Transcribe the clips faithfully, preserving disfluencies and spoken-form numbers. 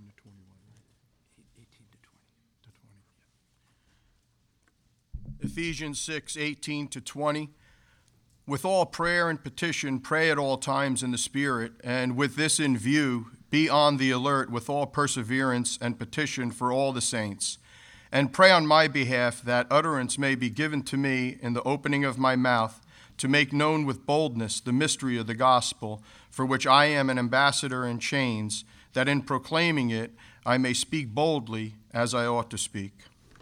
to twenty-one, right? eighteen to twenty. To twenty, yeah. Ephesians six, eighteen to twenty. With all prayer and petition, pray at all times in the Spirit, and with this in view, be on the alert with all perseverance and petition for all the saints. And pray on my behalf that utterance may be given to me in the opening of my mouth to make known with boldness the mystery of the gospel, for which I am an ambassador in chains, that in proclaiming it I may speak boldly as I ought to speak.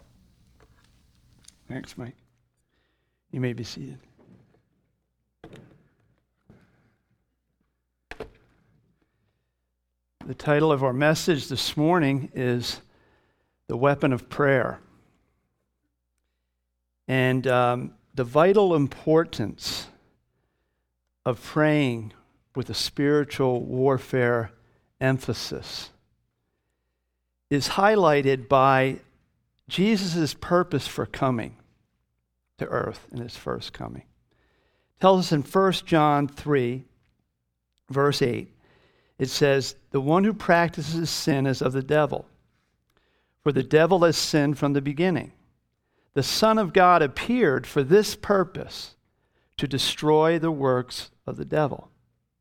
Thanks, Mike. You may be seated. The title of our message this morning is The Weapon of Prayer. And um, the vital importance of praying with a spiritual warfare emphasis is highlighted by Jesus' purpose for coming to earth in his first coming. It tells us in First John three, verse eight, it says, "The one who practices sin is of the devil, for the devil has sinned from the beginning. The Son of God appeared for this purpose, to destroy the works of the devil."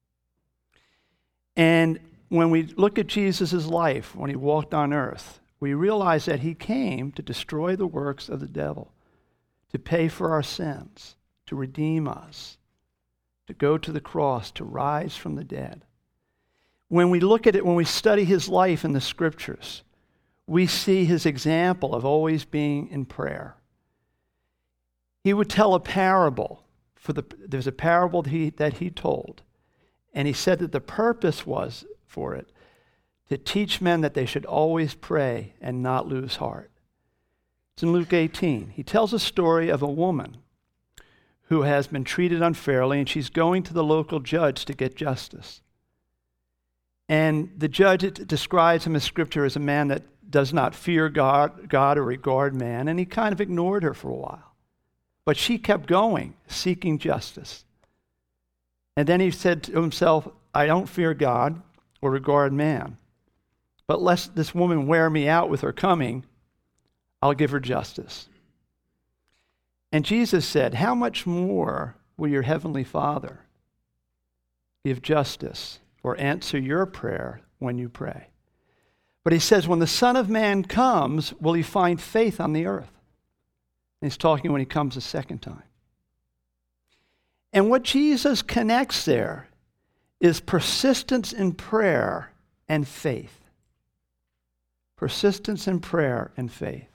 And when we look at Jesus' life, when he walked on earth, we realize that he came to destroy the works of the devil, to pay for our sins, to redeem us, to go to the cross, to rise from the dead. When we look at it, when we study his life in the scriptures, we see his example of always being in prayer. He would tell a parable. For the, there's a parable that he, that he told, and he said that the purpose was for it to teach men that they should always pray and not lose heart. It's in Luke eighteen. He tells a story of a woman who has been treated unfairly, and she's going to the local judge to get justice. And the judge it describes him in Scripture as a man that does not fear God, God or regard man, and he kind of ignored her for a while. But she kept going, seeking justice. And then he said to himself, I don't fear God or regard man, but lest this woman wear me out with her coming, I'll give her justice. And Jesus said, how much more will your heavenly Father give justice or answer your prayer when you pray? But he says, when the Son of Man comes, will he find faith on the earth? And he's talking when he comes a second time. And what Jesus connects there is persistence in prayer and faith. Persistence in prayer and faith.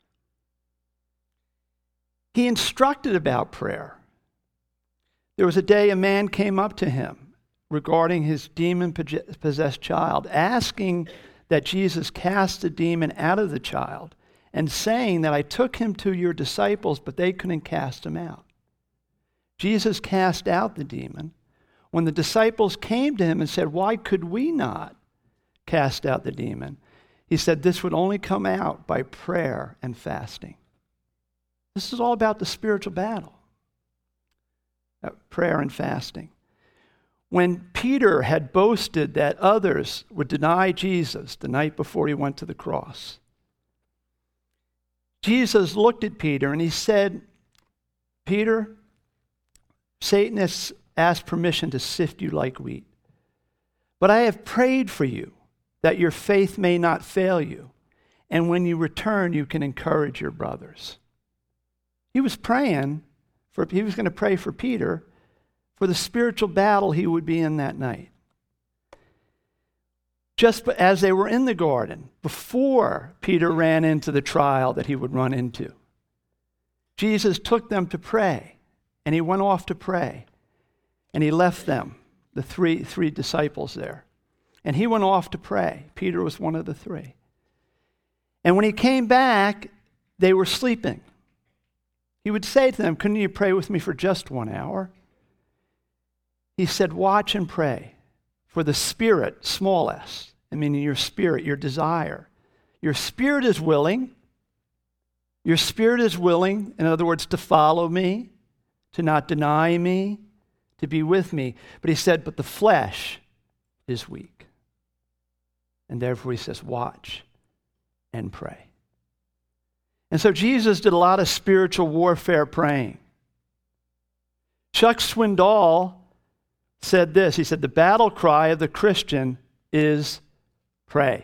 He instructed about prayer. There was a day a man came up to him regarding his demon-possessed child, asking that Jesus cast the demon out of the child, and saying that I took him to your disciples, but they couldn't cast him out. Jesus cast out the demon. When the disciples came to him and said, why could we not cast out the demon? He said this would only come out by prayer and fasting. This is all about the spiritual battle. Prayer and fasting. When Peter had boasted that others would deny Jesus the night before he went to the cross, Jesus looked at Peter and he said, Peter, Satan has asked permission to sift you like wheat. But I have prayed for you that your faith may not fail you. And when you return, you can encourage your brothers. He was praying for, he was going to pray for Peter for the spiritual battle he would be in that night. Just as they were in the garden, before Peter ran into the trial that he would run into, Jesus took them to pray, and he went off to pray, and he left them, the three, three disciples there. And he went off to pray. Peter was one of the three. And when he came back, they were sleeping. He would say to them, couldn't you pray with me for just one hour? He said, watch and pray for the spirit, small s, I mean your spirit, your desire. Your spirit is willing. Your spirit is willing, in other words, to follow me, to not deny me, to be with me. But he said, but the flesh is weak. And therefore he says, watch and pray. And so Jesus did a lot of spiritual warfare praying. Chuck Swindoll said this. He said, the battle cry of the Christian is pray.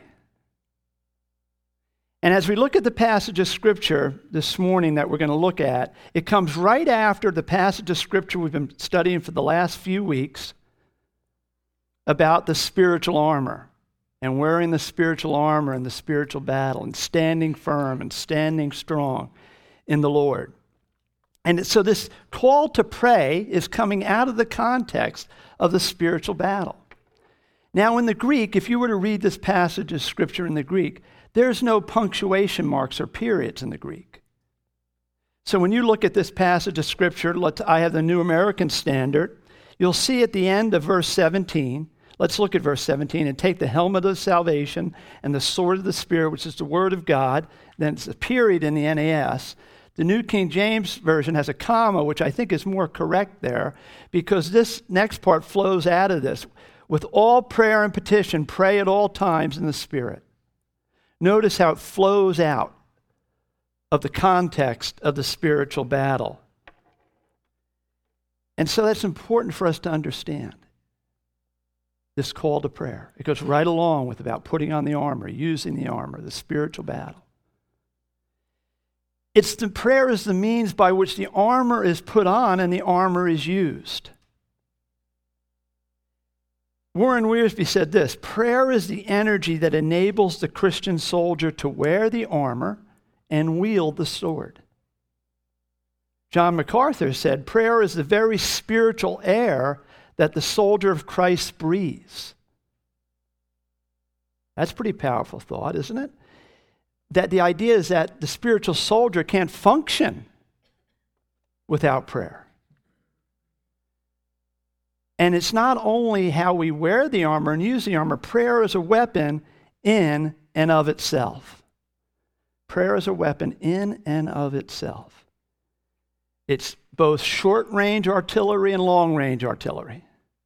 And as we look at the passage of Scripture this morning that we're going to look at, it comes right after the passage of Scripture we've been studying for the last few weeks about the spiritual armor and wearing the spiritual armor in the spiritual battle and standing firm and standing strong in the Lord. And so this call to pray is coming out of the context of the spiritual battle. Now in the Greek, if you were to read this passage of Scripture in the Greek, there's no punctuation marks or periods in the Greek. So when you look at this passage of Scripture, let's, I have the New American Standard, you'll see at the end of verse seventeen, let's look at verse seventeen, and take the helmet of salvation and the sword of the Spirit, which is the Word of God. Then it's a period in the N A S. The New King James Version has a comma, which I think is more correct there, because this next part flows out of this. With all prayer and petition, pray at all times in the Spirit. Notice how it flows out of the context of the spiritual battle. And so that's important for us to understand, this call to prayer. It goes right along with about putting on the armor, using the armor, the spiritual battle. It's the prayer is the means by which the armor is put on and the armor is used. Warren Wiersbe said this, prayer is the energy that enables the Christian soldier to wear the armor and wield the sword. John MacArthur said, prayer is the very spiritual air that the soldier of Christ breathes. That's a pretty powerful thought, isn't it? That the idea is that the spiritual soldier can't function without prayer. And it's not only how we wear the armor and use the armor. Prayer is a weapon in and of itself. Prayer is a weapon in and of itself. It's both short-range artillery and long-range artillery.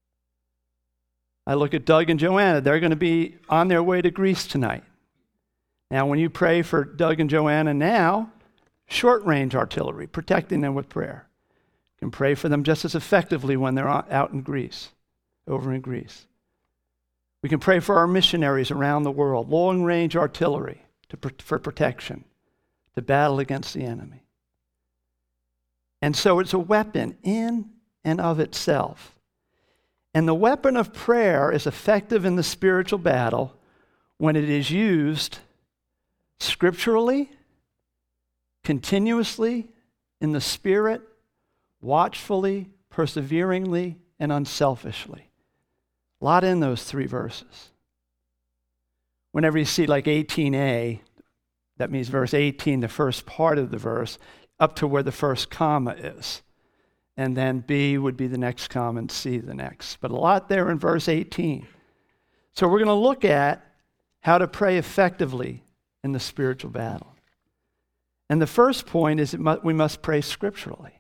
I look at Doug and Joanna. They're going to be on their way to Greece tonight. Now, when you pray for Doug and Joanna now, short-range artillery, protecting them with prayer. You can pray for them just as effectively when they're out in Greece, over in Greece. We can pray for our missionaries around the world, long-range artillery to, for protection, to battle against the enemy. And so it's a weapon in and of itself. And the weapon of prayer is effective in the spiritual battle when it is used scripturally, continuously, in the Spirit, watchfully, perseveringly, and unselfishly. A lot in those three verses. Whenever you see like eighteen a, that means verse eighteen, the first part of the verse, up to where the first comma is. And then B would be the next comma and C the next. But a lot there in verse eighteen. So we're going to look at how to pray effectively in the spiritual battle. And the first point is that we must pray scripturally.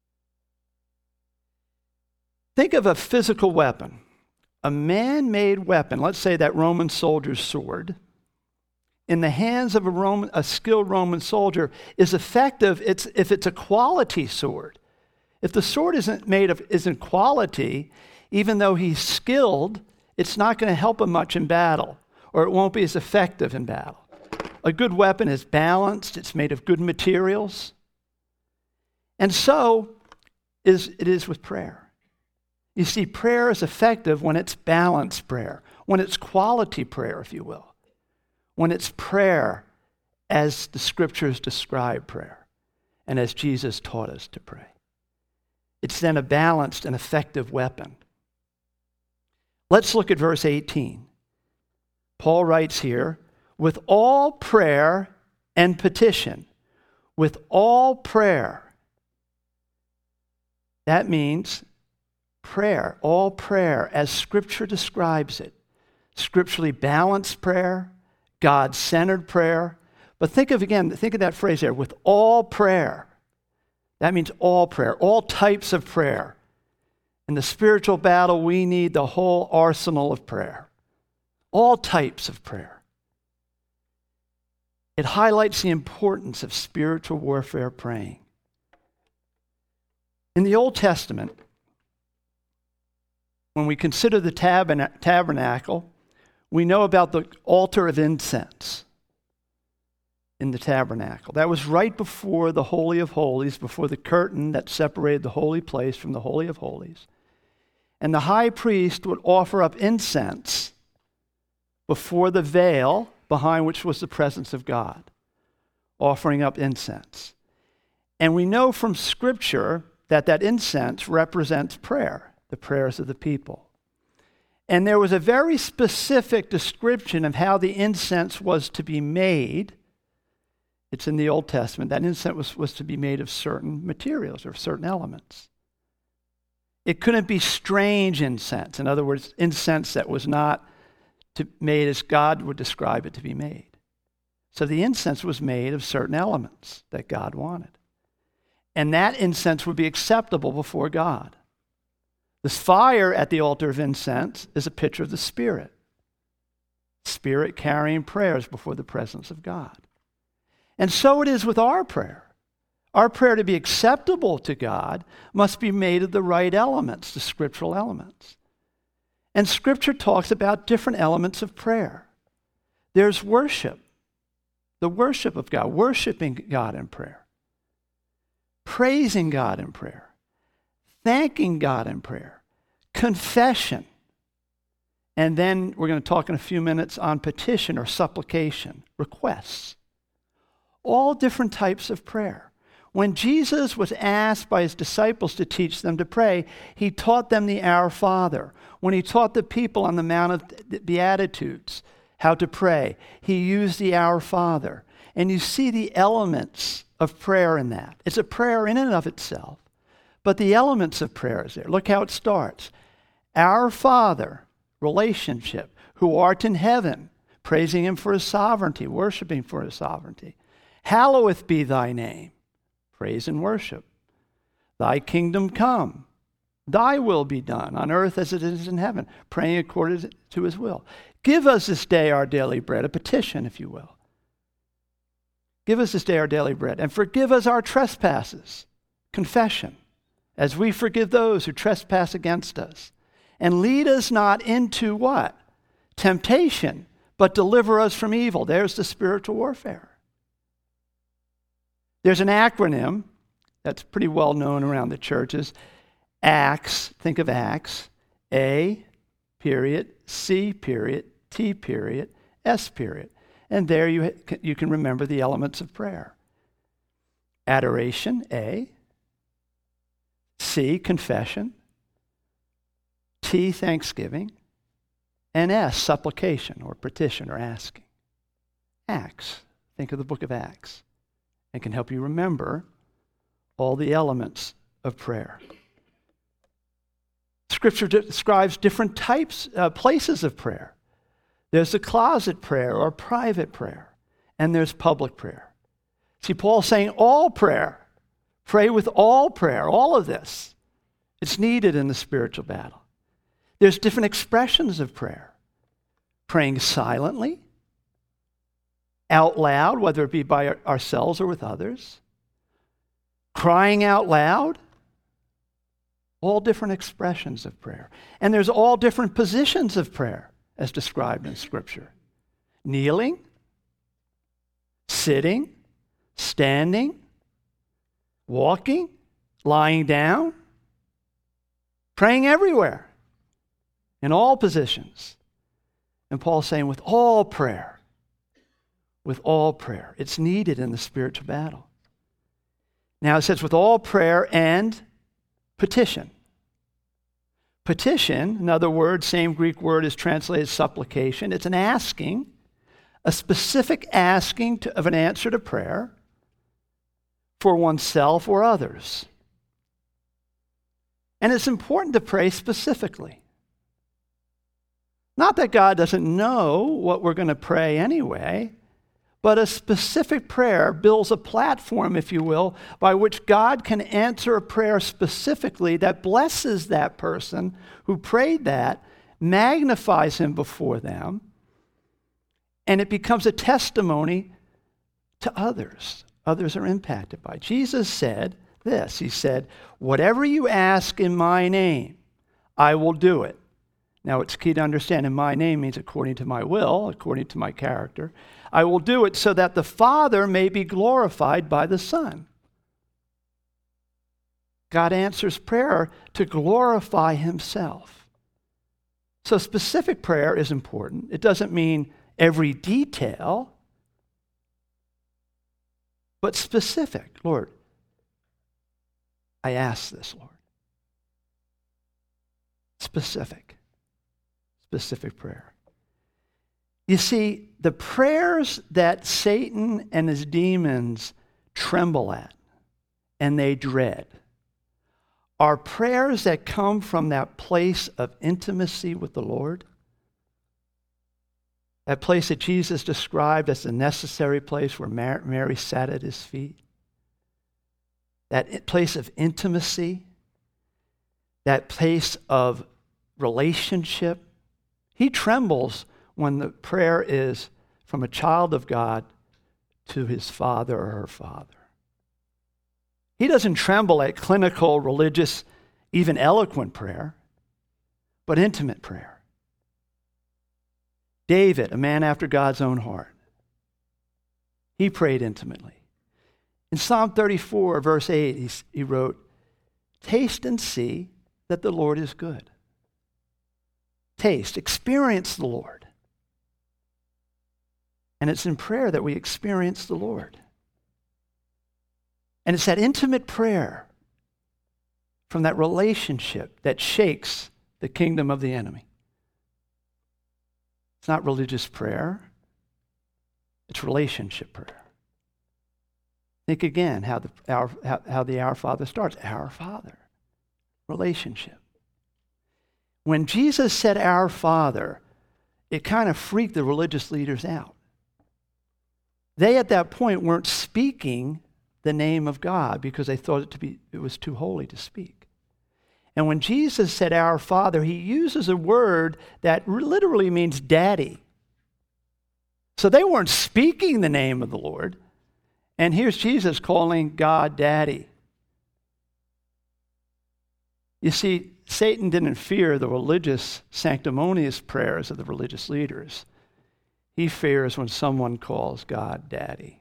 Think of a physical weapon, a man-made weapon, let's say that Roman soldier's sword, in the hands of a, Roman, a skilled Roman soldier is effective it's, if it's a quality sword. If the sword isn't made of isn't quality, even though he's skilled, it's not going to help him much in battle, or it won't be as effective in battle. A good weapon is balanced, it's made of good materials. And so is it is with prayer. You see, prayer is effective when it's balanced prayer, when it's quality prayer, if you will, when it's prayer as the scriptures describe prayer and as Jesus taught us to pray. It's then a balanced and effective weapon. Let's look at verse eighteen. Paul writes here, with all prayer and petition, with all prayer. That means prayer, all prayer, as Scripture describes it. Scripturally balanced prayer, God-centered prayer. But think of, again, think of that phrase there, with all prayer. That means all prayer, all types of prayer. In the spiritual battle, we need the whole arsenal of prayer. all types of prayer. It highlights the importance of spiritual warfare praying. In the Old Testament, when we consider the tabern- tabernacle, we know about the altar of incense in the tabernacle. That was right before the Holy of Holies, before the curtain that separated the holy place from the Holy of Holies. And the high priest would offer up incense before the veil behind which was the presence of God, offering up incense. And we know from Scripture that that incense represents prayer, the prayers of the people. And there was a very specific description of how the incense was to be made. It's in the Old Testament. That incense was, was to be made of certain materials or certain elements. It couldn't be strange incense. In other words, incense that was not to, made as God would describe it to be made. So the incense was made of certain elements that God wanted. And that incense would be acceptable before God. This fire at the altar of incense is a picture of the Spirit. Spirit carrying prayers before the presence of God. And so it is with our prayer. Our prayer to be acceptable to God must be made of the right elements, the scriptural elements. And Scripture talks about different elements of prayer. There's worship, the worship of God, worshiping God in prayer, praising God in prayer, thanking God in prayer, confession, and then we're going to talk in a few minutes on petition or supplication, requests. All different types of prayer. When Jesus was asked by his disciples to teach them to pray, he taught them the Our Father. When he taught the people on the Mount of Beatitudes how to pray, he used the Our Father. And you see the elements of prayer in that. It's a prayer in and of itself, but the elements of prayer is there. Look how it starts. Our Father, relationship, who art in heaven, praising him for his sovereignty, worshiping for his sovereignty. Hallowed be thy name, praise and worship. Thy kingdom come, thy will be done on earth as it is in heaven, praying according to his will. Give us this day our daily bread, a petition, if you will. Give us this day our daily bread, and forgive us our trespasses, confession, as we forgive those who trespass against us. And lead us not into what? Temptation, but deliver us from evil. There's the spiritual warfare. There's an acronym that's pretty well known around the churches. ACTS, think of ACTS. A, period, C, period, T, period, S, period. And there you, you can remember the elements of prayer. Adoration, A. C, confession. T, thanksgiving. And S, supplication or petition or asking. Acts, think of the book of Acts. It can help you remember all the elements of prayer. Scripture describes different types, uh, places of prayer. There's the closet prayer or private prayer, and there's public prayer. See, Paul's saying all prayer, pray with all prayer, all of this. It's needed in the spiritual battle. There's different expressions of prayer. Praying silently, out loud, whether it be by ourselves or with others. Crying out loud. All different expressions of prayer. And there's all different positions of prayer as described in Scripture. Kneeling, sitting, standing, walking, lying down, praying everywhere, in all positions. And Paul's saying with all prayer, with all prayer. It's needed in the spiritual battle. Now it says with all prayer and petition. Petition, another word, same Greek word is translated supplication. It's an asking, a specific asking to, of an answer to prayer for oneself or others. And it's important to pray specifically. Not that God doesn't know what we're going to pray anyway, but a specific prayer builds a platform, if you will, by which God can answer a prayer specifically that blesses that person who prayed that, magnifies him before them, and it becomes a testimony to others. Others are impacted by it. Jesus said this. He said, whatever you ask in my name, I will do it. Now, it's key to understand in my name means according to my will, according to my character. I will do it so that the Father may be glorified by the Son. God answers prayer to glorify himself. So specific prayer is important. It doesn't mean every detail, but specific. Lord, I ask this, Lord. Specific. Specific prayer. You see, the prayers that Satan and his demons tremble at and they dread are prayers that come from that place of intimacy with the Lord. That place that Jesus described as the necessary place where Mary sat at his feet. That place of intimacy. That place of relationship. He trembles when the prayer is from a child of God to his father or her father. He doesn't tremble at clinical, religious, even eloquent prayer, but intimate prayer. David, a man after God's own heart, he prayed intimately. In Psalm thirty-four, verse eight, he, he wrote, taste and see that the Lord is good. Taste, experience the Lord. And it's in prayer that we experience the Lord. And it's that intimate prayer from that relationship that shakes the kingdom of the enemy. It's not religious prayer. It's relationship prayer. Think again how the our, how, how the Our Father starts. Our Father. Relationship. When Jesus said Our Father, it kind of freaked the religious leaders out. They at that point weren't speaking the name of God because they thought it to be it was too holy to speak. And when Jesus said Our Father, he uses a word that literally means daddy. So they weren't speaking the name of the Lord. And here's Jesus calling God daddy. You see, Satan didn't fear the religious, sanctimonious prayers of the religious leaders. He fears when someone calls God daddy.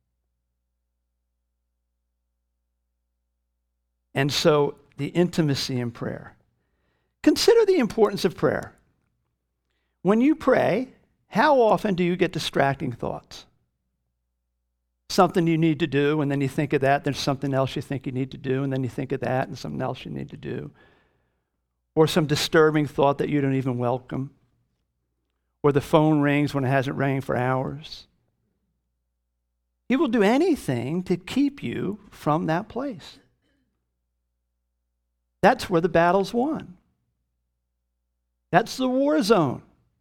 And so the intimacy in prayer. Consider the importance of prayer. When you pray, how often do you get distracting thoughts? Something you need to do, and then you think of that. There's something else you think you need to do, and then you think of that, and something else you need to do. Or some disturbing thought that you don't even welcome. Or the phone rings when it hasn't rang for hours. He will do anything to keep you from that place. That's where the battle's won. That's the war zone.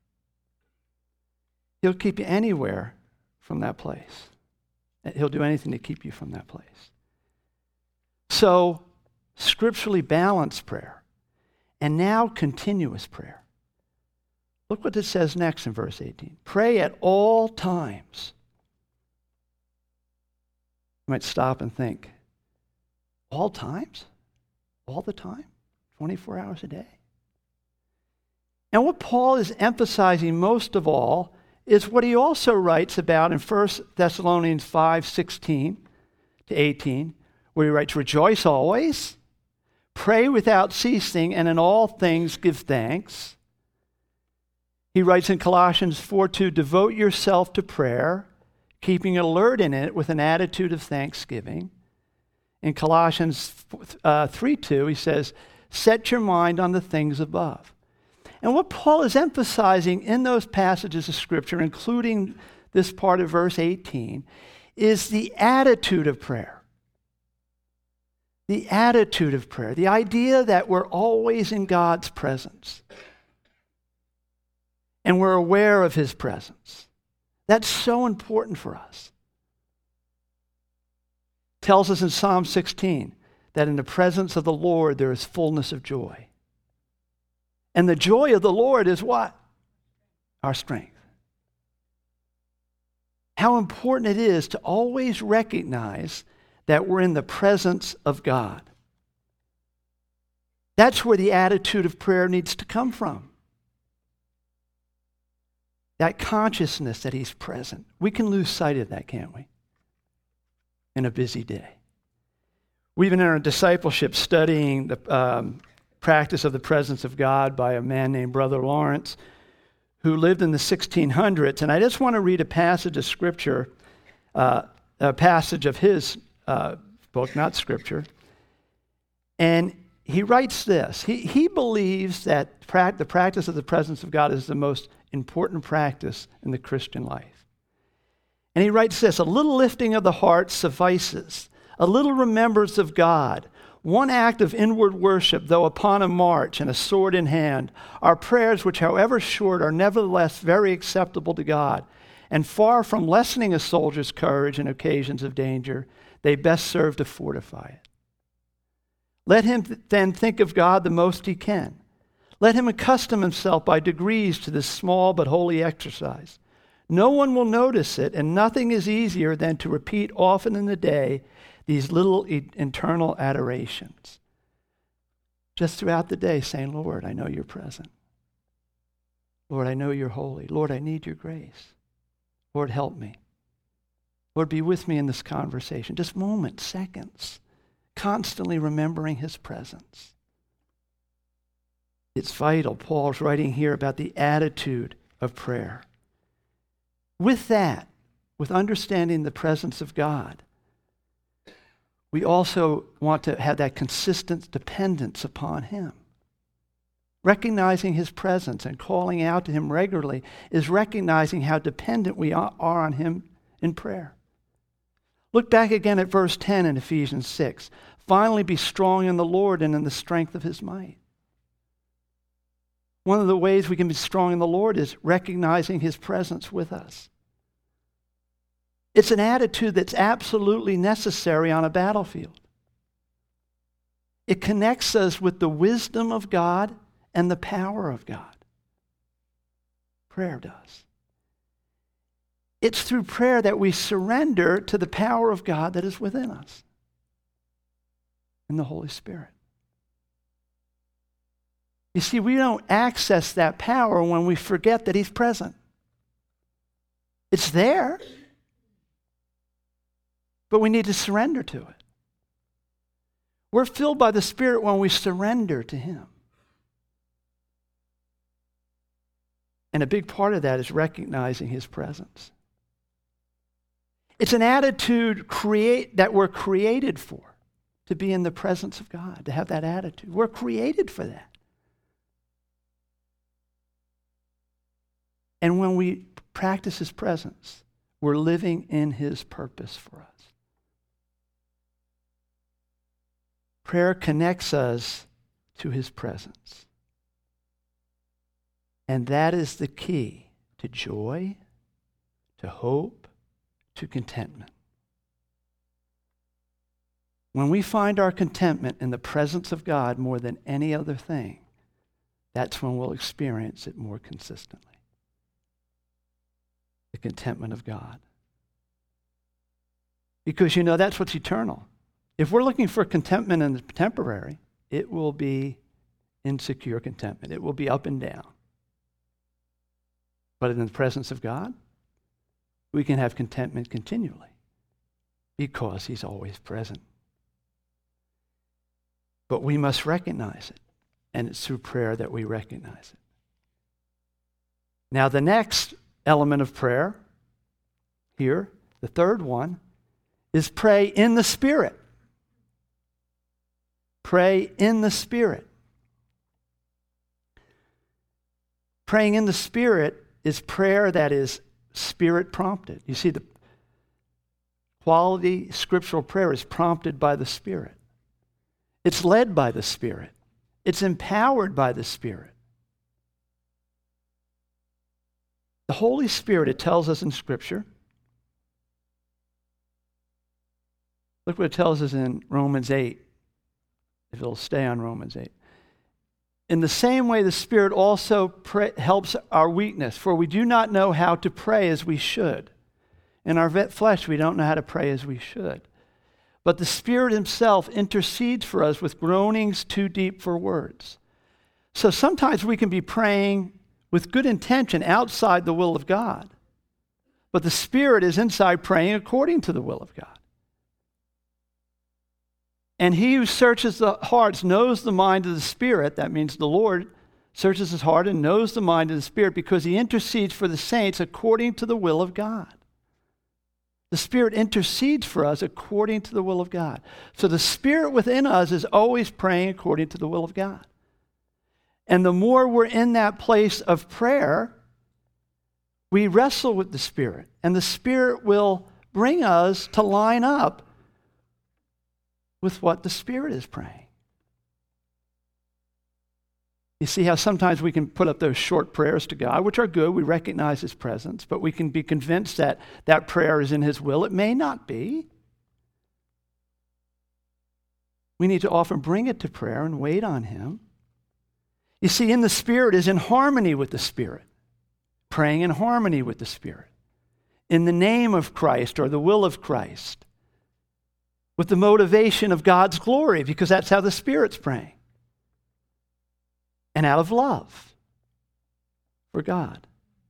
He'll keep you anywhere from that place. He'll do anything to keep you from that place. So, scripturally balanced prayer. And now continuous prayer. Look what it says next in verse eighteen. Pray at all times. You might stop and think, all times? All the time? twenty-four hours a day? And what Paul is emphasizing most of all is what he also writes about in First Thessalonians five, sixteen to eighteen, where he writes, rejoice always, pray without ceasing, and in all things give thanks. He writes in Colossians four two, devote yourself to prayer, keeping alert in it with an attitude of thanksgiving. In Colossians uh, three two, he says, set your mind on the things above. And what Paul is emphasizing in those passages of Scripture, including this part of verse eighteen, is the attitude of prayer. The attitude of prayer. The idea that we're always in God's presence. And we're aware of his presence. That's so important for us. It tells us in Psalm sixteen that in the presence of the Lord there is fullness of joy. And the joy of the Lord is what? Our strength. how important it is to always recognize that we're in the presence of God. That's where the attitude of prayer needs to come from. That consciousness that he's present. We can lose sight of that, can't we? In a busy day. We've been in our discipleship studying the um, practice of the presence of God by a man named Brother Lawrence, who lived in the sixteen hundreds. And I just want to read a passage of Scripture, uh, a passage of his uh, book, not Scripture. And he writes this. He, he believes that pra- the practice of the presence of God is the most important practice in the Christian life. And he writes this, a little lifting of the heart suffices, a little remembrance of God, one act of inward worship, though upon a march and a sword in hand, are prayers which, however short, are nevertheless very acceptable to God, and far from lessening a soldier's courage in occasions of danger, they best serve to fortify it. Let him th- then think of God the most he can. Let him accustom himself by degrees to this small but holy exercise. No one will notice it, and nothing is easier than to repeat often in the day these little e- internal adorations. Just throughout the day saying, Lord, I know you're present. Lord, I know you're holy. Lord, I need your grace. Lord, help me. Lord, be with me in this conversation. Just moments, seconds. Constantly remembering his presence. It's vital. Paul's writing here about the attitude of prayer. With that, with understanding the presence of God, we also want to have that consistent dependence upon him. Recognizing his presence and calling out to him regularly is recognizing how dependent we are on him in prayer. Look back again at verse ten in Ephesians six. Finally, be strong in the Lord and in the strength of his might. One of the ways we can be strong in the Lord is recognizing his presence with us. It's an attitude that's absolutely necessary on a battlefield. It connects us with the wisdom of God and the power of God. Prayer does. It's through prayer that we surrender to the power of God that is within us in the Holy Spirit. You see, we don't access that power when we forget that he's present. It's there, but we need to surrender to it. We're filled by the Spirit when we surrender to him. And a big part of that is recognizing his presence. It's an attitude create, that we're created for, to be in the presence of God, to have that attitude. We're created for that. And when we practice his presence, we're living in his purpose for us. Prayer connects us to his presence. And that is the key to joy, to hope, to contentment. When we find our contentment in the presence of God more than any other thing, that's when we'll experience it more consistently. The contentment of God. Because, you know, that's what's eternal. If we're looking for contentment in the temporary, it will be insecure contentment. It will be up and down. But in the presence of God, we can have contentment continually because he's always present. But we must recognize it, and it's through prayer that we recognize it. Now, the next element of prayer here, the third one, is pray in the Spirit. Pray in the Spirit. Praying in the Spirit is prayer that is Spirit prompted. You see, the quality scriptural prayer is prompted by the Spirit. It's led by the Spirit. It's empowered by the Spirit. The Holy Spirit, it tells us in Scripture. Look what it tells us in Romans eight, if it'll stay on Romans eight. In the same way, the Spirit also pray, helps our weakness, for we do not know how to pray as we should. In our flesh, we don't know how to pray as we should. But the Spirit himself intercedes for us with groanings too deep for words. So sometimes we can be praying with good intention outside the will of God, but the Spirit is inside praying according to the will of God. And he who searches the hearts knows the mind of the Spirit. That means the Lord searches his heart and knows the mind of the Spirit because he intercedes for the saints according to the will of God. The Spirit intercedes for us according to the will of God. So the Spirit within us is always praying according to the will of God. And the more we're in that place of prayer, we wrestle with the Spirit. And the Spirit will bring us to line up with what the Spirit is praying. You see how sometimes we can put up those short prayers to God, which are good. We recognize his presence, but we can be convinced that that prayer is in his will. It may not be. We need to often bring it to prayer and wait on him. You see, in the Spirit is in harmony with the Spirit, praying in harmony with the Spirit, in the name of Christ or the will of Christ, with the motivation of God's glory, because that's how the Spirit's praying. And out of love for God.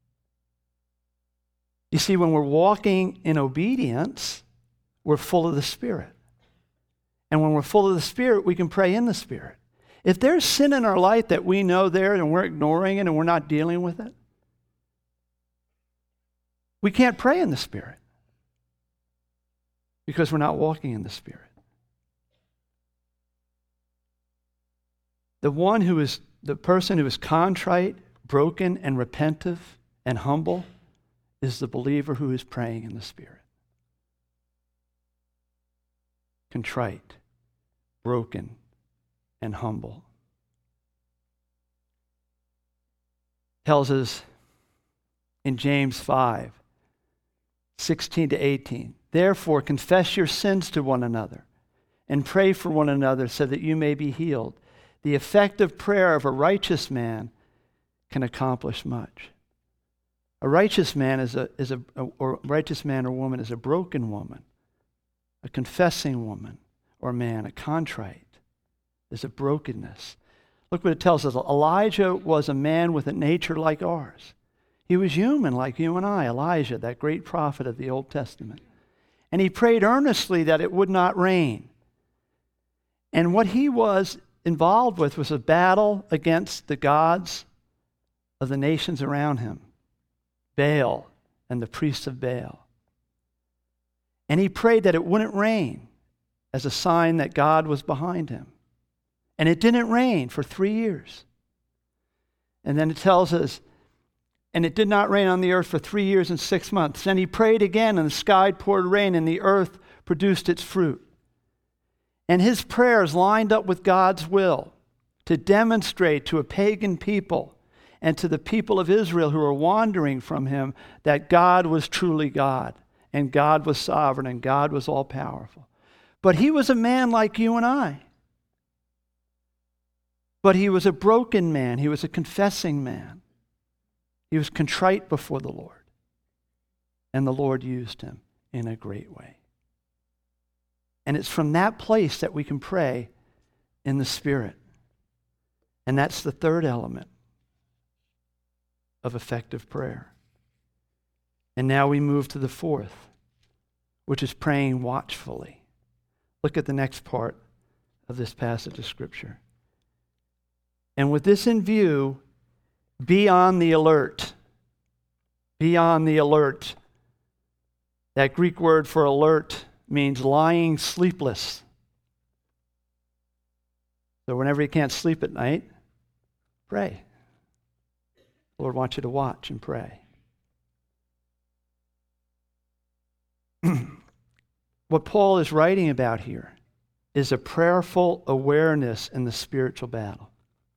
You see, when we're walking in obedience, we're full of the Spirit. And when we're full of the Spirit, we can pray in the Spirit. If there's sin in our life that we know there and we're ignoring it and we're not dealing with it, we can't pray in the Spirit because we're not walking in the Spirit. The one who is The person who is contrite, broken, and repentive and humble is the believer who is praying in the Spirit. Contrite, broken, and humble. Tells us in James five, sixteen to eighteen, therefore confess your sins to one another and pray for one another so that you may be healed. The effective prayer of a righteous man can accomplish much. A righteous man is a is a, a or righteous man or woman is a broken woman, a confessing woman or man, a contrite. There's a brokenness. Look what it tells us. Elijah was a man with a nature like ours. He was human like you and I, Elijah, that great prophet of the Old Testament. And he prayed earnestly that it would not rain. And what he was involved with was a battle against the gods of the nations around him, Baal and the priests of Baal. And he prayed that it wouldn't rain as a sign that God was behind him. And it didn't rain for three years. And then it tells us, and it did not rain on the earth for three years and six months. Then he prayed again, and the sky poured rain, and the earth produced its fruit. And his prayers lined up with God's will to demonstrate to a pagan people and to the people of Israel who were wandering from him that God was truly God, and God was sovereign, and God was all-powerful. But he was a man like you and I. But he was a broken man. He was a confessing man. He was contrite before the Lord. And the Lord used him in a great way. And it's from that place that we can pray in the Spirit. And that's the third element of effective prayer. And now we move to the fourth, which is praying watchfully. Look at the next part of this passage of Scripture. And with this in view, be on the alert. Be on the alert. That Greek word for alert means lying sleepless. So whenever you can't sleep at night, pray. The Lord wants you to watch and pray. What Paul is writing about here is a prayerful awareness in the spiritual battle.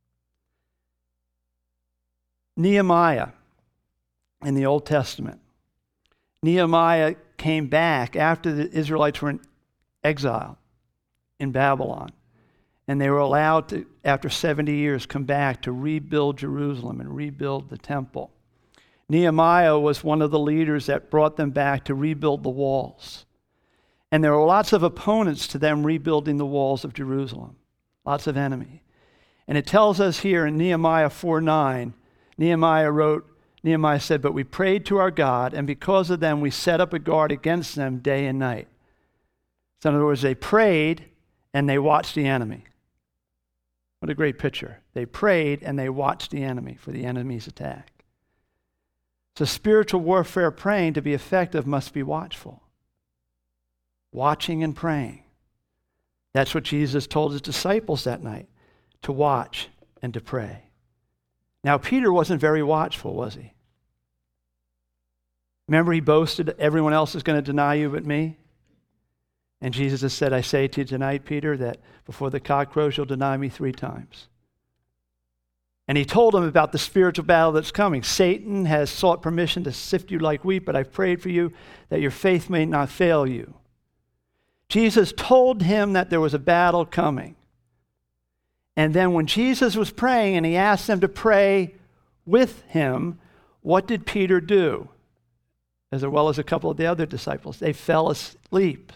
Nehemiah in the Old Testament. Nehemiah came back after the Israelites were in exile in Babylon. And they were allowed to, after seventy years, come back to rebuild Jerusalem and rebuild the temple. Nehemiah was one of the leaders that brought them back to rebuild the walls. And there were lots of opponents to them rebuilding the walls of Jerusalem, lots of enemy. And it tells us here in Nehemiah four nine, Nehemiah wrote, Nehemiah said, "But we prayed to our God, and because of them we set up a guard against them day and night." So in other words, they prayed and they watched the enemy. What a great picture. They prayed and they watched the enemy for the enemy's attack. So spiritual warfare praying to be effective must be watchful. Watching and praying. That's what Jesus told his disciples that night, to watch and to pray. Now, Peter wasn't very watchful, was he? Remember, he boasted, everyone else is going to deny you but me. And Jesus has said, I say to you tonight, Peter, that before the cock crows, you'll deny me three times. And he told him about the spiritual battle that's coming. Satan has sought permission to sift you like wheat, but I've prayed for you that your faith may not fail you. Jesus told him that there was a battle coming. And then when Jesus was praying and he asked them to pray with him, what did Peter do? As well as a couple of the other disciples. They fell asleep.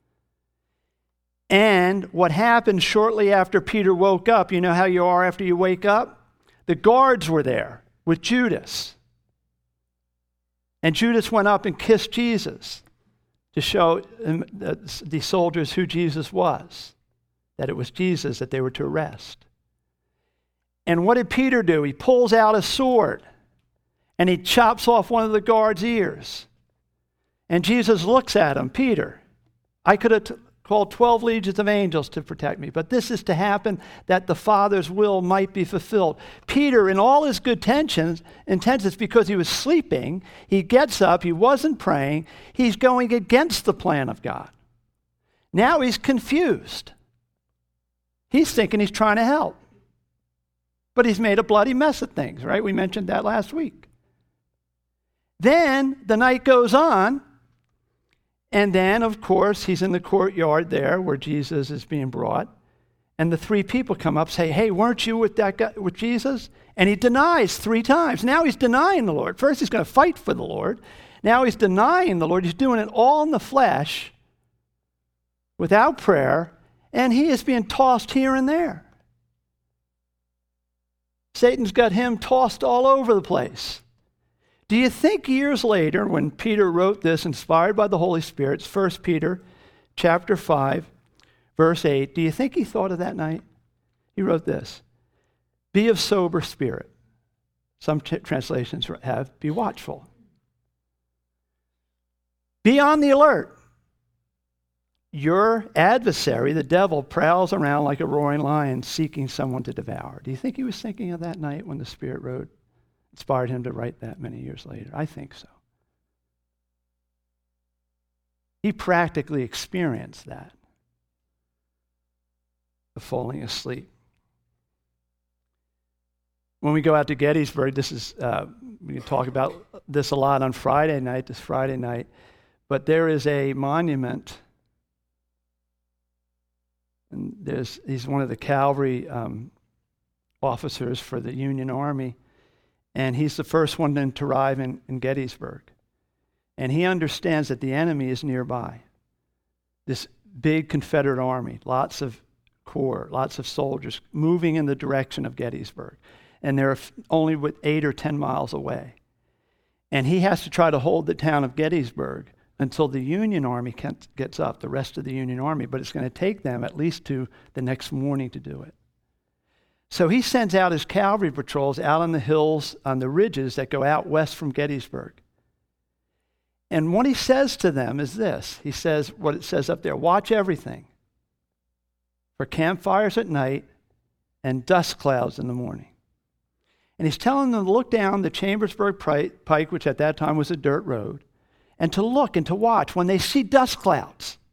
And what happened shortly after Peter woke up, you know how you are after you wake up? The guards were there with Judas. And Judas went up and kissed Jesus to show the soldiers who Jesus was, that it was Jesus that they were to arrest. And what did Peter do? He pulls out a sword and he chops off one of the guards' ears. And Jesus looks at him, Peter, I could have t- called twelve legions of angels to protect me, but this is to happen that the Father's will might be fulfilled. Peter, in all his good tensions, intentions, because he was sleeping, he gets up, he wasn't praying, he's going against the plan of God. Now he's confused. He's thinking he's trying to help. But he's made a bloody mess of things, right? We mentioned that last week. Then the night goes on, and then, of course, he's in the courtyard there where Jesus is being brought. And the three people come up, say, hey, weren't you with that guy, with Jesus? And he denies three times. Now he's denying the Lord. First, he's going to fight for the Lord. Now he's denying the Lord. He's doing it all in the flesh without prayer. And he is being tossed here and there. Satan's got him tossed all over the place. Do you think years later, when Peter wrote this, inspired by the Holy Spirit, First Peter chapter five, verse eight, do you think he thought of that night? He wrote this, be of sober spirit. Some t- translations have, be watchful. Be on the alert. Your adversary, the devil, prowls around like a roaring lion seeking someone to devour. Do you think he was thinking of that night when the Spirit wrote? Inspired him to write that many years later? I think so. He practically experienced that, the falling asleep. When we go out to Gettysburg, this is uh, we can talk about this a lot on Friday night, this Friday night, but there is a monument, and there's he's one of the cavalry um, officers for the Union Army. And he's the first one to arrive in, in Gettysburg. And he understands that the enemy is nearby. This big Confederate army, lots of corps, lots of soldiers moving in the direction of Gettysburg. And they're only with eight or ten miles away. And he has to try to hold the town of Gettysburg until the Union Army gets up, the rest of the Union Army. But it's going to take them at least to the next morning to do it. So he sends out his cavalry patrols out on the hills, on the ridges that go out west from Gettysburg. And what he says to them is this. He says what it says up there, watch everything for campfires at night and dust clouds in the morning. And he's telling them to look down the Chambersburg Pike, which at that time was a dirt road, and to look and to watch when they see dust clouds.